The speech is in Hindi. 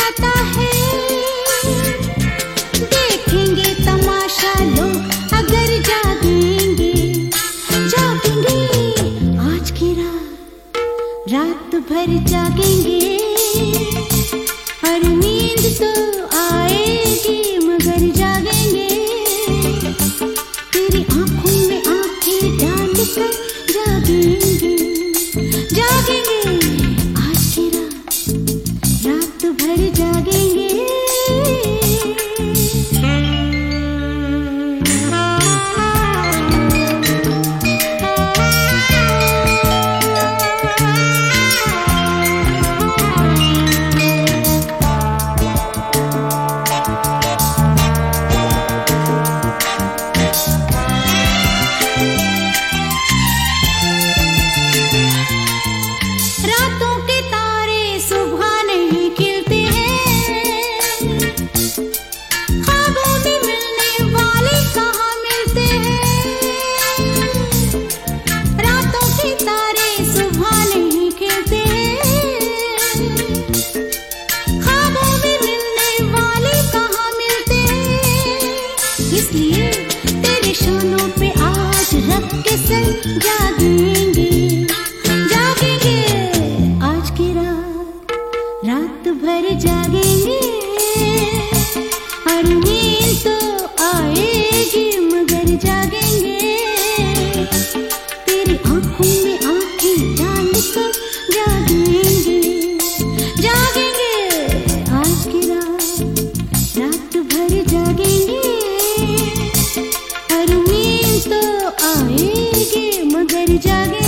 पता है देखेंगे तमाशा लोग अगर जागेंगे जागेंगे आज की रात भर जागेंगे और नींद तो आएगी मगर जागेंगे तेरी आंखों में आंखें डालकर जागेंगे जागेंगे आज की रात भर जागेंगे। रातों के तारे सुबह नहीं खिलते हैं ख्वाबों में मिलने वाले कहाँ मिलते हैं रातों के तारे सुबह नहीं खिलते हैं ख्वाबों में मिलने वाले कहाँ मिलते हैं इसलिए तेरे शानों पे आज रख के सर जागेंगे जागेंगे आज की रात भर जागेंगे और नींद तो आएगी मगर जागेंगे तेरी आंखों में आंखें डालकर जागेंगे जागेंगे आज की रात भर जागेंगे और नींद तो आएगी मगर जागेंगे।